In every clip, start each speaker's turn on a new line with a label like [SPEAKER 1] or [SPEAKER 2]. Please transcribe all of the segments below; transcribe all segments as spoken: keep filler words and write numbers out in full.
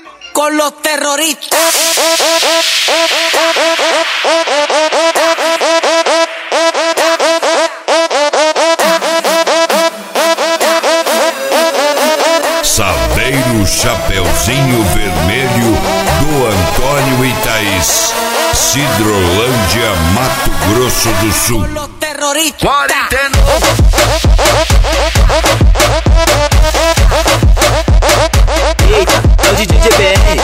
[SPEAKER 1] con los terroristas.
[SPEAKER 2] Saveiro Chapeuzinho Vermelho do Antônio e Thaís, Cidrolândia, Mato Grosso do Sul.
[SPEAKER 1] Con los terroristas.
[SPEAKER 2] Quarentena.
[SPEAKER 3] Eita, é o D J G B R.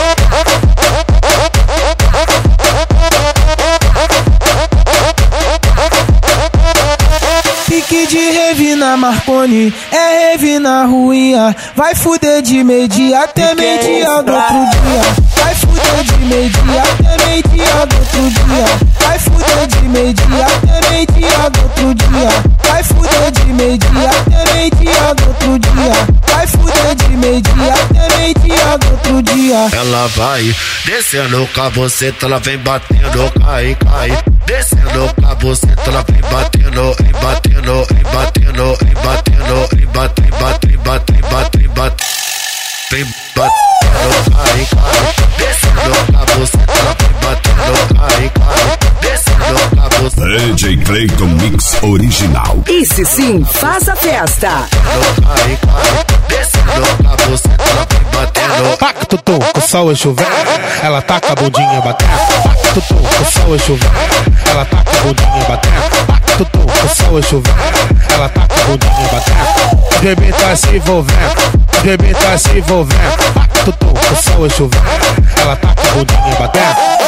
[SPEAKER 4] Pique de rave na Marconi, é rave na ruinha. Vai fuder de meio-dia até meio-dia do outro dia. Vai fuder de meio-dia até meio-dia do outro dia. Vai fuder de meio-dia até meio-dia do outro dia. Vai fuder de meio-dia até meio-dia do outro dia. Vai fuder de meio-dia até meio-dia do outro dia.
[SPEAKER 5] Ela vai descendo com a buceta, ela vem batendo, cai, cai. Descendo com a buceta, ela vem batendo, e batendo, e batendo, e batendo, e bate, bate, bate, bate, bate. Vem batendo, cai, cai. Descendo com a buceta, ela vem batendo, cai, cai. Descendo com a buceta.
[SPEAKER 2] D J Clayton Mix Original.
[SPEAKER 6] Esse sim faz a festa.
[SPEAKER 5] Cai, cai. Descendo com a buceta, ela vem batendo.
[SPEAKER 7] Pac tutu, o sol é chover, ela taca a bundinha batendo. Pac tutu, o sol é chover, ela taca a bundinha batendo. Pac tutu, o sol é chover, ela taca a bundinha batendo. O bebê tá se envolvendo, o bebê tá se envolvendo. Pac tutu, o sol é chover, ela taca a bundinha batendo.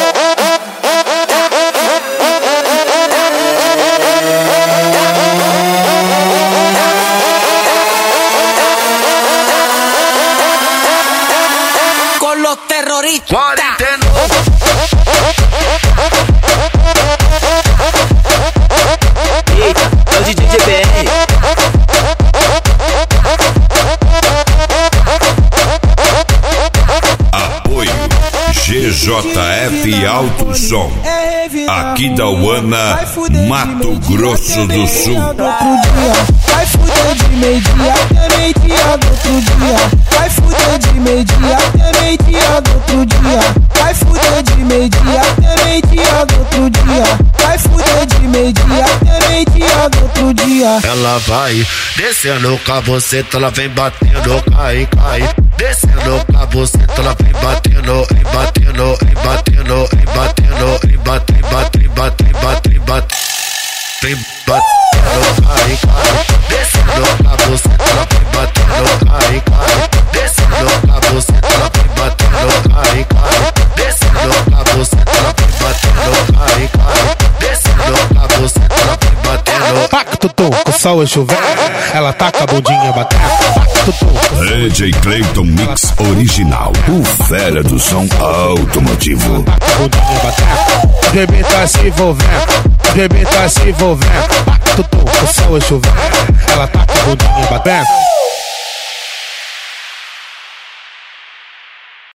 [SPEAKER 1] Con los terroristas.
[SPEAKER 2] Quarentena.
[SPEAKER 3] Eita, é o D J G B R.
[SPEAKER 2] Apoio G J F Alto Som, aqui da Uana, Mato Grosso do Sul.
[SPEAKER 4] Vai fuder de meio-dia até meio-dia do outro dia. Vai fuder de meio-dia até meio-dia do outro dia. Vai fuder de meio-dia até meio-dia do outro dia. Vai fuder de meio-dia até meio-dia do outro dia.
[SPEAKER 5] Ela vai descendo com a buceta, ela vem batendo, cai, cai. Descendo com a buceta, ela vem batendo, e batendo, e batendo, e batendo, e bate, bate, bate, bate, bate. Vem batendo, cai, cai. Descendo com a buceta, ela vem batendo, cai, cai. Descendo com a buceta, ela vem batendo, cai, cai. Descendo com a buceta, ela vem batendo, cai, cai. Descendo com a buceta, ela vem batendo.
[SPEAKER 7] Pac tutu, o sol é chover, ela taca a bundinha batendo. Pac tutu,
[SPEAKER 2] D J Clayton Mix Original, o fera do som automotivo.
[SPEAKER 7] taca a bundinha batendo. O bebê tá se envolvendo, o bebê tá se envolvendo. Pac tutu, o sol é chover, ela taca a bundinha batendo.